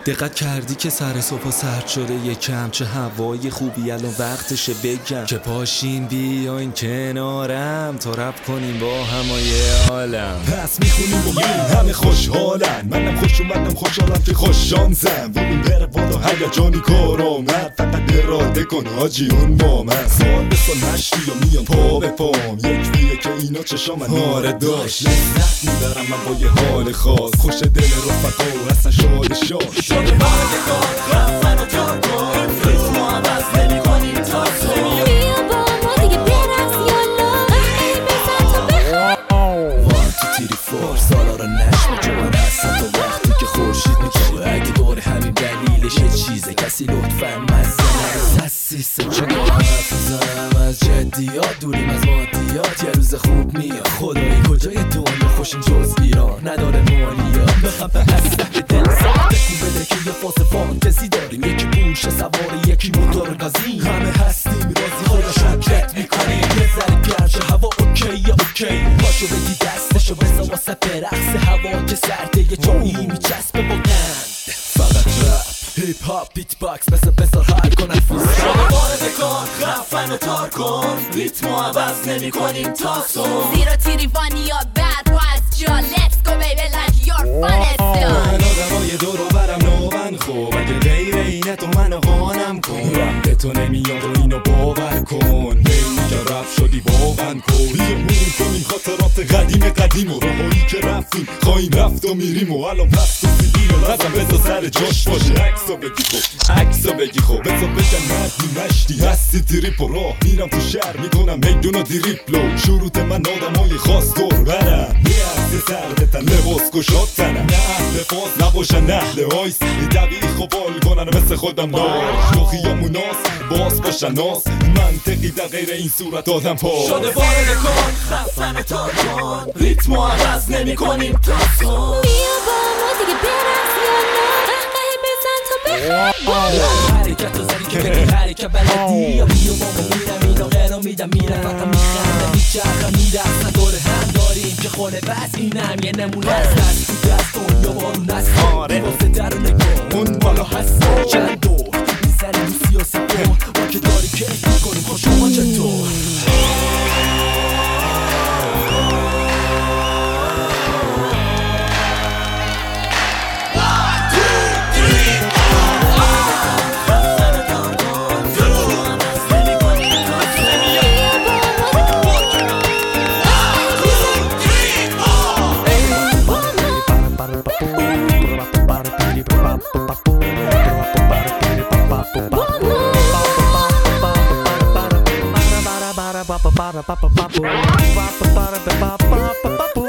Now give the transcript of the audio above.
دقت کردی که سر صبح سرد شده یکم؟ چه هوای خوبی الان وقتشه بگم که پاشین بیاین کنارم تا رپ کنیم با همای عالم. پس میخونیم و میریم همه خوشحالن، منم خوش اومدم خوشحالم که خوش شانسم. ببین بره بالا هیجانی کار آمد، فقط اراده کن حاجی اون با من. سال به سال مشتی و میان پا به پام، یک بیه که اینا چشام ناره داشت. لذت میبرم من با یه حال خاص، خوش دل رفقا و اصلا شاد شاد. شده بارد کار رفتن و تار کن، ریتم و عوض نمی کنیم تا تو. بیا با ما دیگه برقص یالا، قهقه بزن تا بخواب. وان تو تیری فور سالا رو نشم چون من هستم تا وقتی که خورشید میتوه. اگه داره همین دلیلش یه چیزه کسی لطفا مزه نرس حسیسه، چون حرف میزنم از جدیات، دوریم از مادیات. یه روز خوب میاد خدایی کجای دنیا خوشین جز ایران نداره مالیات. بخم به اسلحه دل ساعت تکون بده که یه فاس فانتزی داریم، یکی پوشه سواری یکی موتور گازی. همه هستیم راضی خدا شکرت میکنیم، یه ذره گرچه هوا اوکیه اوکی. پاشو بگی دستشو بزا واسه برقص هوا که سرده یه جایی میچسبه با قند. فقط رپ هیپ هاپ بیت باکس بسار حل کنن فیزیک. شده بارد کار رفتن و تار کن، ریتم و عوض نمی کنیم تا تو. زیرا تیریوانی یا bad vibes جا let's go baby like you're fun as hell. من آدمای دور و برم نوبن خوب، اگه غیر اینه تو منو قانم کن. رپ به تو نمیاد و اینو باور کن، بیمی که رپ شدی باون کن. بیا مرور کنیم خاطرات قدیم و راهایی که رفتیم خواهیم رفت و میریم و الان پس تو سیدیم و لازم بذار سر جاش باشه. عکسو بگی خوب عکسو بگی خوب بذار بگم مردی مشتی هستی تریپ و راه میرم تو شهر میکنم میدون و دیریپلو. شروط من آدمای خاص دور برم، میرسه سردتن لباس گشاد تنم، نه اهل فاز نباشن اهل آیس. طبیعی خوبال کنن مثل خودم داشت تو خیاموناس باز باشن ناس. منطقی در غیر این صورت آدم پاس. شده وارد کن رفتن و تار کن، ریتم و عوض نمی کنیم تا تو. بیا با ما دیگه برقص یالا، قهقه بزن تا بخواب. حرکت و زدی که بگی حرکت بلدی، یا بیا با ما میرم اینا غیرو میدم میرم. فقط میخنده میچرخم میرقص نداره هم داریم که خونه بس. اینم یه نمونه از دست تو دست دنیا بارون است. واسه در و نگاه اون بالا هست چند دور میزنیم رو سیاسی دور ما که داری کیف میکنیم خوش شما چطور. Ba ba ba ba ba ba ba ba ba ba ba ba ba ba ba ba ba